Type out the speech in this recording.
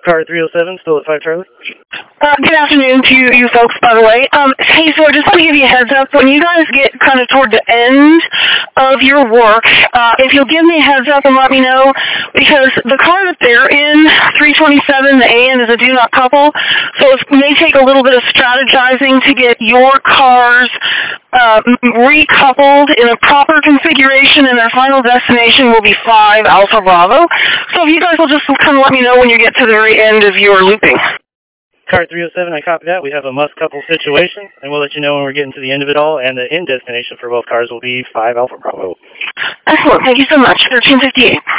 Car 307, still at 5 Charlie. Good afternoon to you folks, by the way. Hey, so I just want to give you a heads up. When you guys get kind of toward the end of your work, if you'll give me a heads up and let me know, because the car that they're in, 327, the AN is a do not couple, so it may take a little bit of strategizing to get your cars recoupled in a proper configuration, and their final destination will be 5 Alpha Bravo. So if you guys will just kind of let me know when you get to the very end of your looping. Car 307, I copy that. We have a must-couple situation, and we'll let you know when we're getting to the end of it all, and the end destination for both cars will be 5 Alpha Bravo. Excellent. Thank you so much. 1358.